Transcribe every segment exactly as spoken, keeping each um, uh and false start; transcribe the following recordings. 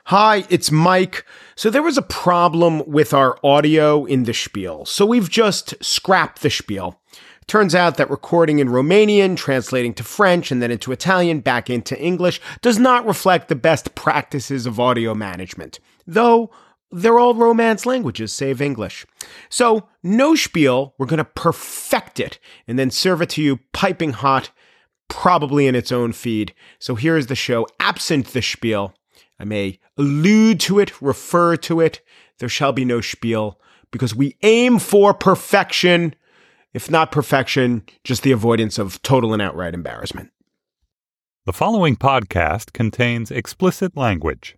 Hi, it's Mike. So there was a problem with our audio in the spiel, so we've just scrapped the spiel. Turns out that recording in Romanian, translating to French, and then into Italian, back into English, does not reflect the best practices of audio management. Though, they're all Romance languages, save English. So, no spiel, we're going to perfect it, and then serve it to you piping hot, probably in its own feed. So here is the show, absent the spiel. I may allude to it, refer to it. There shall be no spiel, because we aim for perfection. If not perfection, just the avoidance of total and outright embarrassment. The following podcast contains explicit language.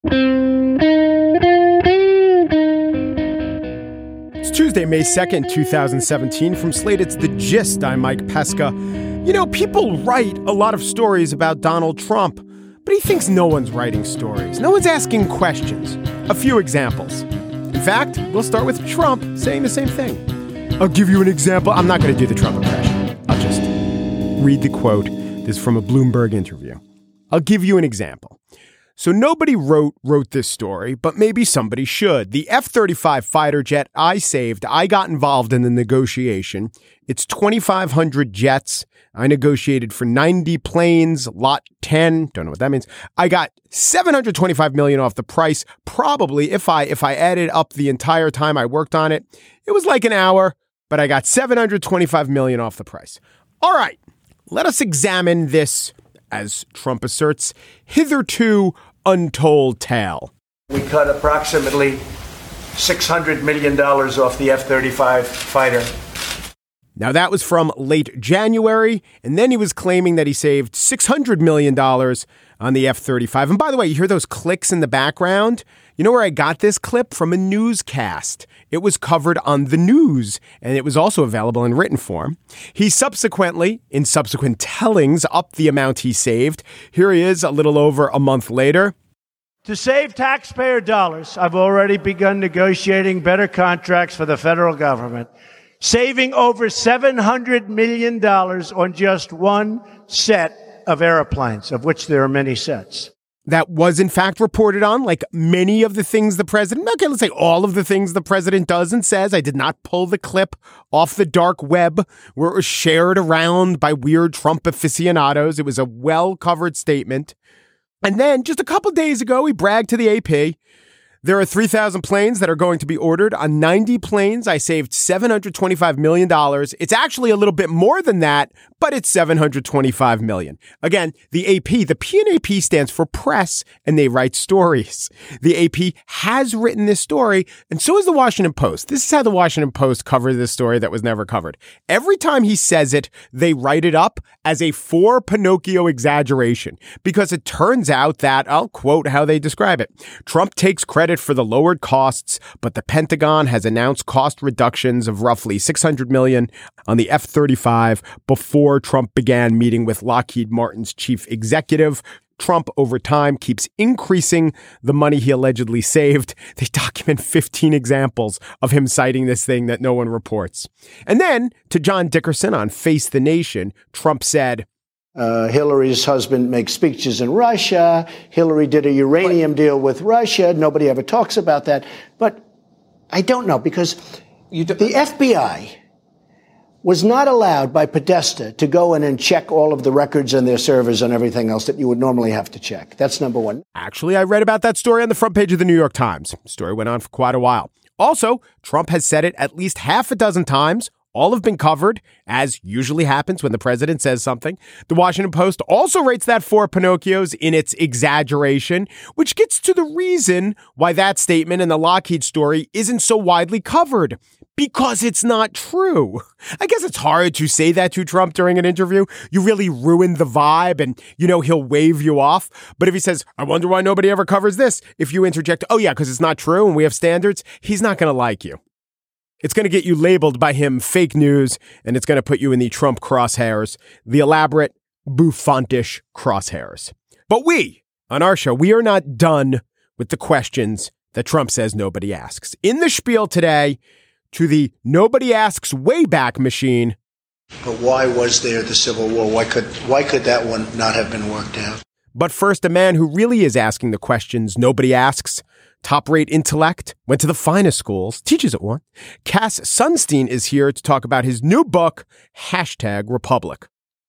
It's Tuesday, May second, twenty seventeen. From Slate, it's The Gist. I'm Mike Pesca. You know, people write a lot of stories about Donald Trump, but he thinks no one's writing stories. No one's asking questions. A few examples. In fact, we'll start with Trump saying the same thing. I'll give you an example. I'm not going to do the Trump impression. I'll just read the quote. This is from a Bloomberg interview. I'll give you an example. So nobody wrote wrote this story, but maybe somebody should. The F thirty-five fighter jet I saved, I got involved in the negotiation. It's twenty-five hundred jets. I negotiated for ninety planes, lot ten. Don't know what that means. I got seven hundred twenty-five million dollars off the price. Probably if I if I added up the entire time I worked on it, it was like an hour, but I got seven hundred twenty-five million dollars off the price. All right, let us examine this, as Trump asserts, hitherto untold tale. We cut approximately six hundred million dollars off the F thirty-five fighter. Now, that was from late January, and then he was claiming that he saved six hundred million dollars on the F thirty-five. And by the way, you hear those clicks in the background? You know where I got this clip? From a newscast. It was covered on the news, and it was also available in written form. He subsequently, in subsequent tellings, upped the amount he saved. Here he is a little over a month later. To save taxpayer dollars, I've already begun negotiating better contracts for the federal government, saving over seven hundred million dollars on just one set of airplanes, of which there are many sets. That was, in fact, reported on, like many of the things the president, okay, let's say all of the things the president does and says. I did not pull the clip off the dark web where it was shared around by weird Trump aficionados. It was a well-covered statement. And then just a couple days ago, he bragged to the A P. There are three thousand planes that are going to be ordered. On ninety planes, I saved seven hundred twenty-five million dollars. It's actually a little bit more than that, but it's seven hundred twenty-five million dollars. Again, the A P, the P and A P stands for press, and they write stories. The A P has written this story, and so has the Washington Post. This is how the Washington Post covered this story that was never covered. Every time he says it, they write it up as a for Pinocchio exaggeration, because it turns out that, I'll quote how they describe it, Trump takes credit for the lowered costs, but the Pentagon has announced cost reductions of roughly six hundred million dollars on the F thirty-five before Trump began meeting with Lockheed Martin's chief executive. Trump, over time, keeps increasing the money he allegedly saved. They document fifteen examples of him citing this thing that no one reports. And then, to John Dickerson on Face the Nation, Trump said, Uh, Hillary's husband makes speeches in Russia. Hillary did a uranium deal with Russia. Nobody ever talks about that. But I don't know, because you do- the F B I was not allowed by Podesta to go in and check all of the records and their servers and everything else that you would normally have to check. That's number one. Actually, I read about that story on the front page of the New York Times. The story went on for quite a while. Also, Trump has said it at least half a dozen times. All have been covered, as usually happens when the president says something. The Washington Post also rates that for Pinocchios in its exaggeration, which gets to the reason why that statement and the Lockheed story isn't so widely covered. Because it's not true. I guess it's hard to say that to Trump during an interview. You really ruin the vibe and, you know, he'll wave you off. But if he says, I wonder why nobody ever covers this, if you interject, oh yeah, because it's not true and we have standards, he's not going to like you. It's going to get you labeled by him fake news, and it's going to put you in the Trump crosshairs, the elaborate, bouffantish crosshairs. But we, on our show, we are not done with the questions that Trump says nobody asks. In the spiel today, to the nobody asks way back machine. But why was there the Civil War? Why could why could that one not have been worked out? But first, a man who really is asking the questions nobody asks. Top-rate intellect, went to the finest schools, teaches at one. Cass Sunstein is here to talk about his new book, Hashtag Republic.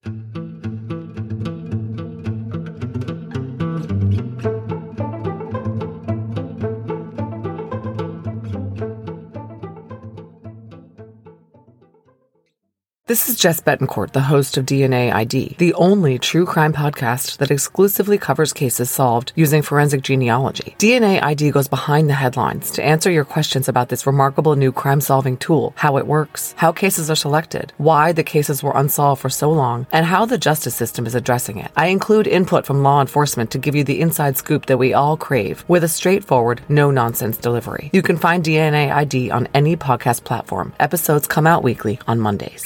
This is Jess Betancourt, the host of D N A I D, the only true crime podcast that exclusively covers cases solved using forensic genealogy. D N A I D goes behind the headlines to answer your questions about this remarkable new crime-solving tool, how it works, how cases are selected, why the cases were unsolved for so long, and how the justice system is addressing it. I include input from law enforcement to give you the inside scoop that we all crave, with a straightforward, no-nonsense delivery. You can find D N A I D on any podcast platform. Episodes come out weekly on Mondays.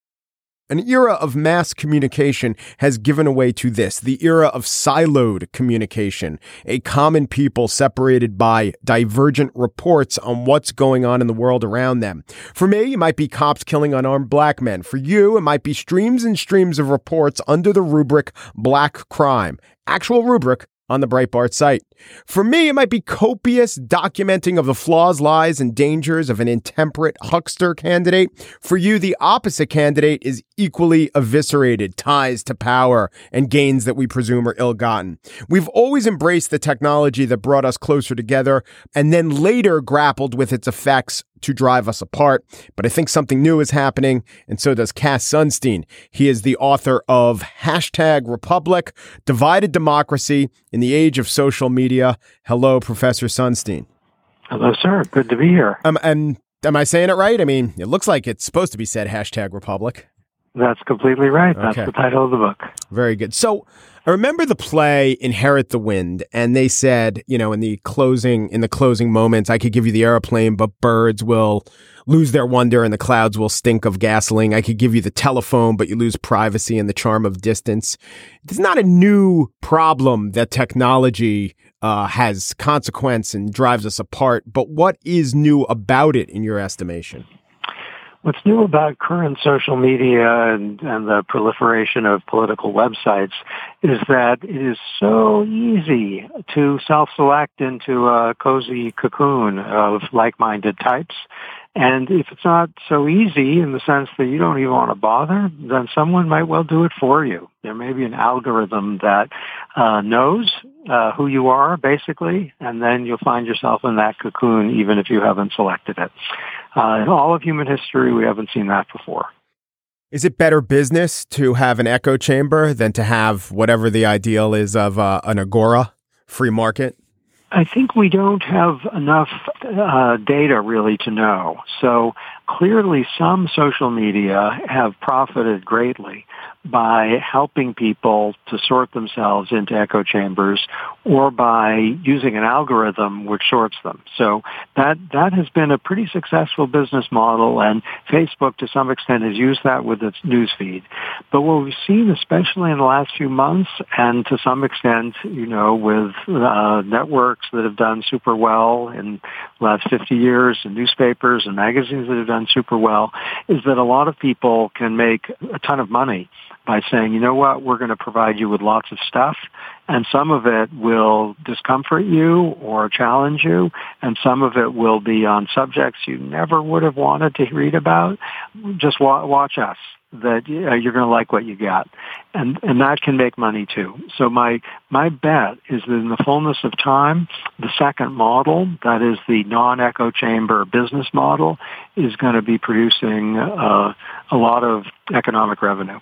An era of mass communication has given way to this, the era of siloed communication, a common people separated by divergent reports on what's going on in the world around them. For me, it might be cops killing unarmed black men. For you, it might be streams and streams of reports under the rubric black crime, actual rubric on the Breitbart site. For me, it might be copious documenting of the flaws, lies, and dangers of an intemperate huckster candidate. For you, the opposite candidate is equally eviscerated, ties to power and gains that we presume are ill-gotten. We've always embraced the technology that brought us closer together and then later grappled with its effects to drive us apart. But I think something new is happening, and so does Cass Sunstein. He is the author of Hashtag Republic, Divided Democracy in the Age of Social Media. Hello, Professor Sunstein. Hello, sir. Good to be here. Um, and am I saying it right? I mean, it looks like it's supposed to be said Hashtag Republic. That's completely right. That's okay. The title of the book. Very good. So I remember the play Inherit the Wind, and they said, you know, in the closing in the closing moments, I could give you the airplane, but birds will lose their wonder and the clouds will stink of gasoline. I could give you the telephone, but you lose privacy and the charm of distance. It's not a new problem that technology uh, has consequence and drives us apart, but what is new about it in your estimation? What's new about current social media and, and the proliferation of political websites is that it is so easy to self-select into a cozy cocoon of like-minded types. And if it's not so easy in the sense that you don't even want to bother, then someone might well do it for you. There may be an algorithm that uh, knows uh, who you are, basically, and then you'll find yourself in that cocoon even if you haven't selected it. Uh, in all of human history, we haven't seen that before. Is it better business to have an echo chamber than to have whatever the ideal is of uh, an agora, free market? I think we don't have enough uh, data really to know. So clearly some social media have profited greatly by helping people to sort themselves into echo chambers or by using an algorithm which sorts them. So that that has been a pretty successful business model, and Facebook to some extent has used that with its newsfeed. But what we've seen, especially in the last few months, and to some extent, you know, with uh, networks that have done super well in the last fifty years, and newspapers and magazines that have done super well, is that a lot of people can make a ton of money by saying, you know what, we're going to provide you with lots of stuff, and some of it will discomfort you or challenge you, and some of it will be on subjects you never would have wanted to read about. Just wa- watch us, that uh, you're going to like what you got. And and that can make money too. So my, my bet is that in the fullness of time, the second model, that is the non-echo chamber business model, is going to be producing uh, a lot of economic revenue.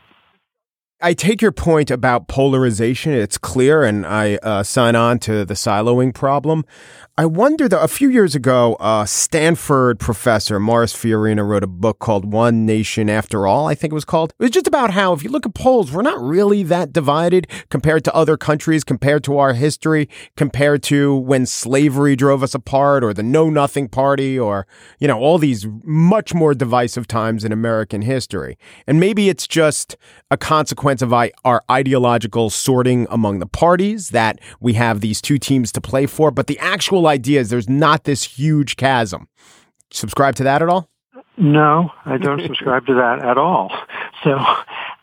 I take your point about polarization. It's clear, and I uh, sign on to the siloing problem. I wonder, though, a few years ago, uh, Stanford professor Morris Fiorina wrote a book called One Nation After All, I think it was called. It was just about how, if you look at polls, we're not really that divided compared to other countries, compared to our history, compared to when slavery drove us apart, or the Know Nothing Party, or, you know, all these much more divisive times in American history. And maybe it's just a consequence of our ideological sorting among the parties, that we have these two teams to play for. But the actual idea is there's not this huge chasm. Subscribe to that at all? No, I don't subscribe to that at all. So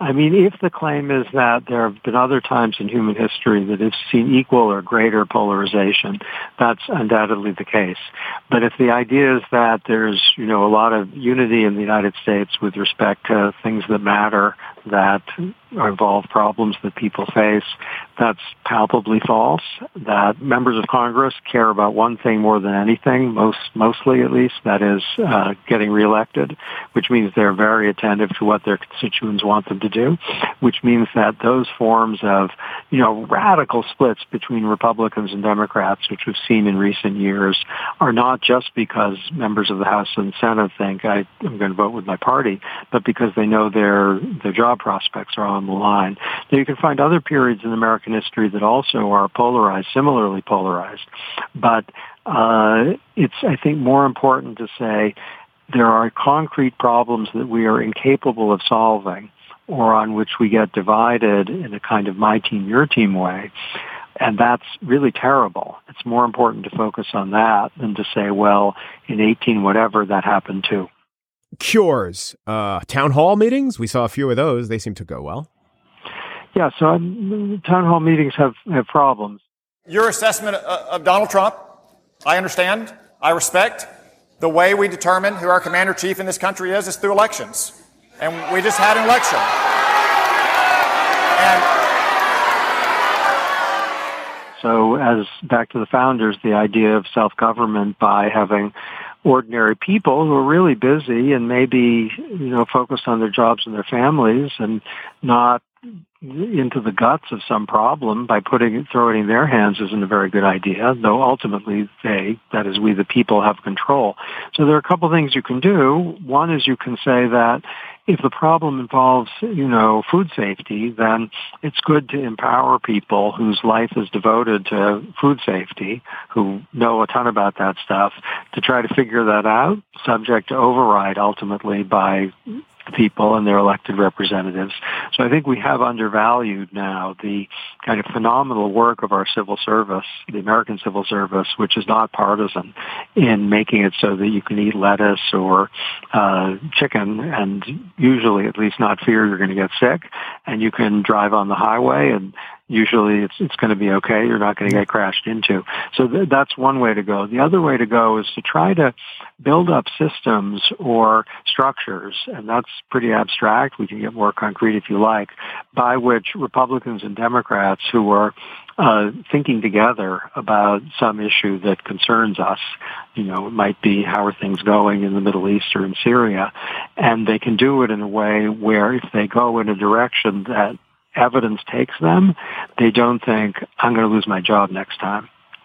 I mean, if the claim is that there have been other times in human history that have seen equal or greater polarization, that's undoubtedly the case. But if the idea is that there's, you know, a lot of unity in the United States with respect to things that matter, that involve problems that people face, that's palpably false. That members of Congress care about one thing more than anything, most mostly at least, that is uh, getting reelected, which means they're very attentive to what their constituents want them to do, which means that those forms of, you know, radical splits between Republicans and Democrats, which we've seen in recent years, are not just because members of the House and Senate think I, I'm going to vote with my party, but because they know their their job prospects are on the line. Now, you can find other periods in American history that also are polarized, similarly polarized, but uh, it's, I think, more important to say there are concrete problems that we are incapable of solving, or on which we get divided in a kind of my team, your team way. And that's really terrible. It's more important to focus on that than to say, well, in eighteen whatever, that happened too. Cures, uh, town hall meetings. We saw a few of those. They seem to go well. Yeah, so um, town hall meetings have, have problems. Your assessment of, of Donald Trump, I understand, I respect. The way we determine who our commander-in-chief in this country is is through elections. And we just had an election. And so as back to the founders, the idea of self-government by having ordinary people who are really busy and maybe, you know, focused on their jobs and their families and not into the guts of some problem by putting throwing it in their hands isn't a very good idea, though ultimately they, that is we the people, have control. So there are a couple of things you can do. One is you can say that if the problem involves, you know, food safety, then it's good to empower people whose life is devoted to food safety, who know a ton about that stuff, to try to figure that out, subject to override ultimately by the people and their elected representatives. So I think we have undervalued now the kind of phenomenal work of our civil service, the American civil service, which is not partisan, in making it so that you can eat lettuce or uh, chicken and usually at least not fear you're going to get sick, and you can drive on the highway and usually it's it's going to be okay. You're not going to get crashed into. So th- that's one way to go. The other way to go is to try to build up systems or structures, and that's pretty abstract. We can get more concrete if you like, by which Republicans and Democrats who are uh, thinking together about some issue that concerns us, you know, it might be how are things going in the Middle East or in Syria, and they can do it in a way where if they go in a direction that evidence takes them, they don't think, I'm going to lose my job next time.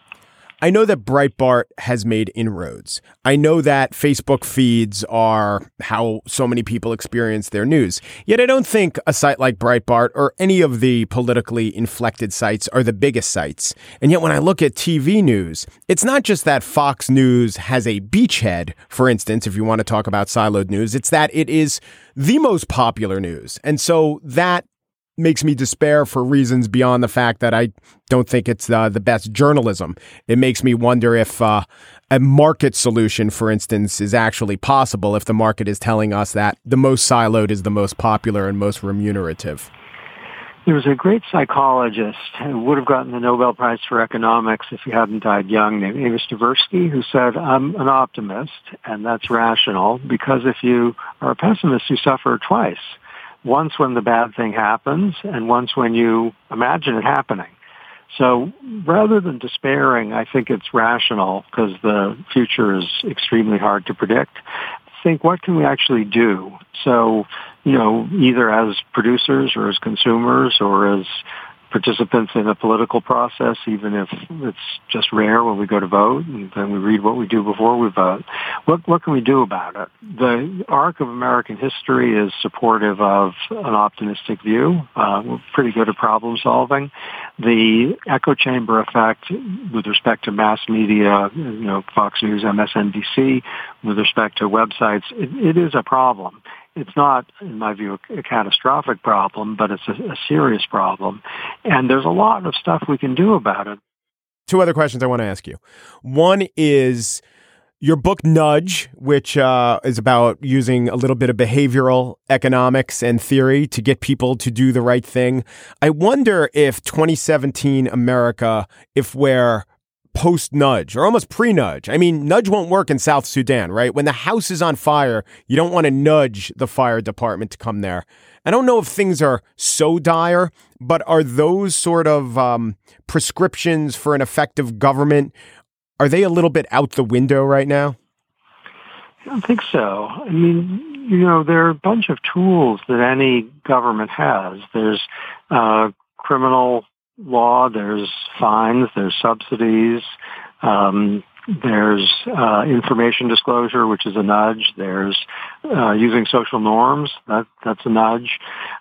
I know that Breitbart has made inroads. I know that Facebook feeds are how so many people experience their news. Yet I don't think a site like Breitbart or any of the politically inflected sites are the biggest sites. And yet when I look at T V news, it's not just that Fox News has a beachhead, for instance, if you want to talk about siloed news, it's that it is the most popular news. And so that makes me despair for reasons beyond the fact that I don't think it's uh, the best journalism. It makes me wonder if uh, a market solution, for instance, is actually possible if the market is telling us that the most siloed is the most popular and most remunerative. There was a great psychologist who would have gotten the Nobel Prize for Economics if he hadn't died young, named Amos Tversky, who said, I'm an optimist, and that's rational, because if you are a pessimist, you suffer twice. Once when the bad thing happens, and once when you imagine it happening. So rather than despairing, I think it's rational, because the future is extremely hard to predict. Think, what can we actually do? So, you know, either as producers or as consumers or as participants in a political process, even if it's just rare when we go to vote and then we read what we do before we vote. What, what can we do about it? The arc of American history is supportive of an optimistic view. Uh, we're pretty good at problem solving. The echo chamber effect with respect to mass media, you know, Fox News, M S N B C, with respect to websites, it, it is a problem. It's not, in my view, a catastrophic problem, but it's a, a serious problem. And there's a lot of stuff we can do about it. Two other questions I want to ask you. One is, Your book, Nudge, which uh, is about using a little bit of behavioral economics and theory to get people to do the right thing. I wonder if twenty seventeen America, if we're post-nudge or almost pre-nudge. I mean, nudge won't work in South Sudan, right? When the house is on fire, you don't want to nudge the fire department to come there. I don't know if things are so dire, but are those sort of um, prescriptions for an effective government, are they a little bit out the window right now? I don't think so. I mean, you know, there are a bunch of tools that any government has. There's uh, criminal law, there's fines, there's subsidies, um, there's uh, information disclosure, which is a nudge. There's uh, using social norms, that, that's a nudge.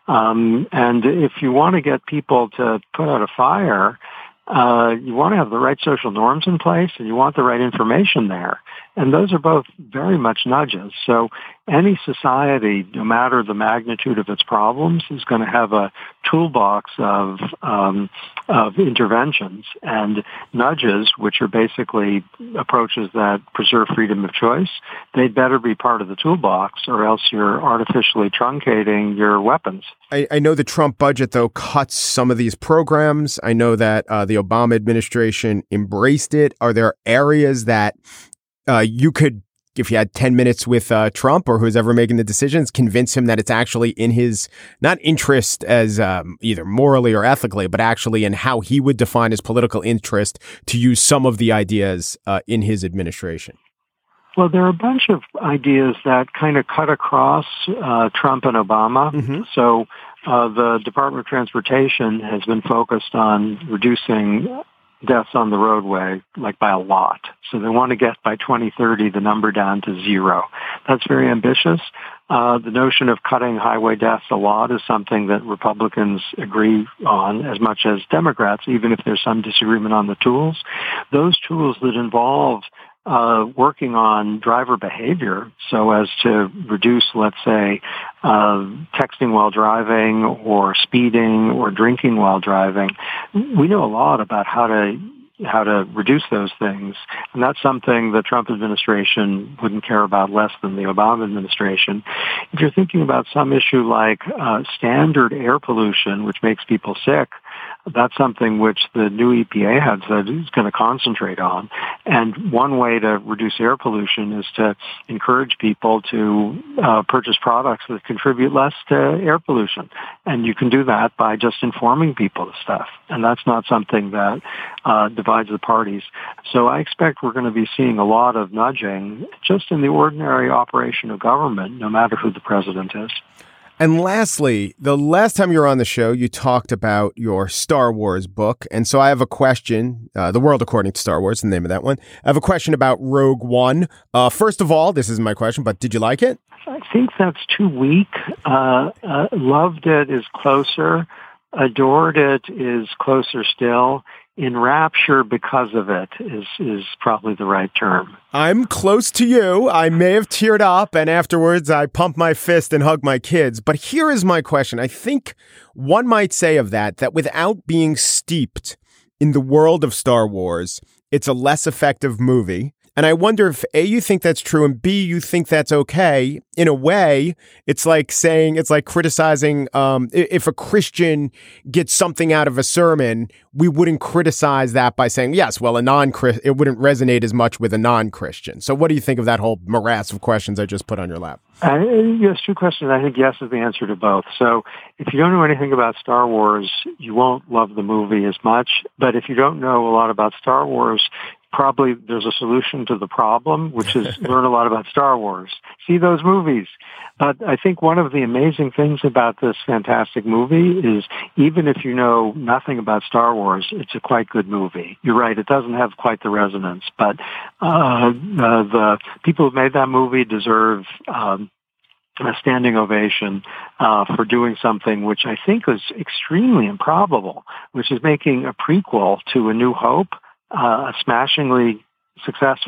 Um, and if you want to get people to put out a fire, Uh, you want to have the right social norms in place, and you want the right information there. And those are both very much nudges. So any society, no matter the magnitude of its problems, is going to have a toolbox of um, of interventions. And nudges, which are basically approaches that preserve freedom of choice, they'd better be part of the toolbox, or else you're artificially truncating your weapons. I, I know the Trump budget, though, cuts some of these programs. I know that uh, the Obama administration embraced it. Are there areas that uh, you could, if you had ten minutes with uh, Trump or who's ever making the decisions, convince him that it's actually in his, not interest as um, either morally or ethically, but actually in how he would define his political interest to use some of the ideas uh, in his administration? Well, there are a bunch of ideas that kind of cut across uh, Trump and Obama. Mm-hmm. So uh, the Department of Transportation has been focused on reducing deaths on the roadway, like by a lot. So they want to get by twenty thirty the number down to zero. That's very ambitious. Uh, the notion of cutting highway deaths a lot is something that Republicans agree on as much as Democrats, even if there's some disagreement on the tools. Those tools that involve Uh, working on driver behavior so as to reduce, let's say, uh, texting while driving or speeding or drinking while driving. We know a lot about how to how to reduce those things. And that's something the Trump administration wouldn't care about less than the Obama administration. If you're thinking about some issue like uh, standard air pollution, which makes people sick, that's something which the new E P A had said is going to concentrate on. And one way to reduce air pollution is to encourage people to uh, purchase products that contribute less to air pollution. And you can do that by just informing people of stuff. And that's not something that uh, divides the parties. So I expect we're going to be seeing a lot of nudging just in the ordinary operation of government, no matter who the president is. And lastly, the last time you were on the show, you talked about your Star Wars book. And so I have a question, uh, The World According to Star Wars, the name of that one. I have a question about Rogue One. Uh, first of all, this is my question, but did you like it? I think that's too weak. Uh, uh, loved it is closer. Adored it is closer still. In rapture because of it is is probably the right term. I'm close to you. I may have teared up, and afterwards I pumped my fist and hugged my kids. But here is my question. I think one might say of that, that without being steeped in the world of Star Wars, it's a less effective movie. And I wonder if, A, you think that's true, and B, you think that's okay. In a way, it's like saying, it's like criticizing, um, if a Christian gets something out of a sermon, we wouldn't criticize that by saying, yes, well, a non-Christian, it wouldn't resonate as much with a non-Christian. So what do you think of that whole morass of questions I just put on your lap? Uh, yes, two questions. I think yes is the answer to both. So if you don't know anything about Star Wars, you won't love the movie as much. But if you don't know a lot about Star Wars, probably there's a solution to the problem, which is learn a lot about Star Wars. See those movies. But I think one of the amazing things about this fantastic movie is even if you know nothing about Star Wars, it's a quite good movie. You're right, it doesn't have quite the resonance, but uh, uh, the people who made that movie deserve um, a standing ovation uh, for doing something which I think was extremely improbable, which is making a prequel to A New Hope, uh, a smashingly successful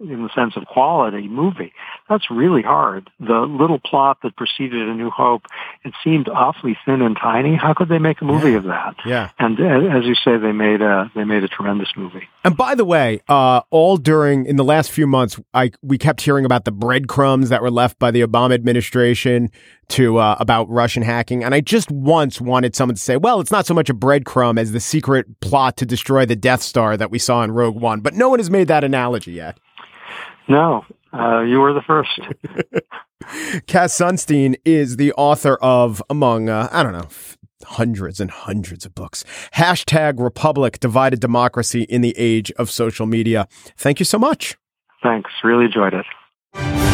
in the sense of quality movie. That's really hard. The little plot that preceded A New Hope, it seemed awfully thin and tiny. How could they make a movie yeah. of that? Yeah. And uh, as you say, they made a they made a tremendous movie. And by the way, uh, all during in the last few months, I we kept hearing about the breadcrumbs that were left by the Obama administration to uh, about Russian hacking, and I just once wanted someone to say, "Well, it's not so much a breadcrumb as the secret plot to destroy the Death Star that we saw in Rogue One." But no one has made that analogy yet. No, uh, you were the first. Cass Sunstein is the author of, among uh, I don't know, hundreds and hundreds of books. Hashtag Republic: Divided Democracy in the Age of Social Media. Thank you so much. Thanks. Really enjoyed it.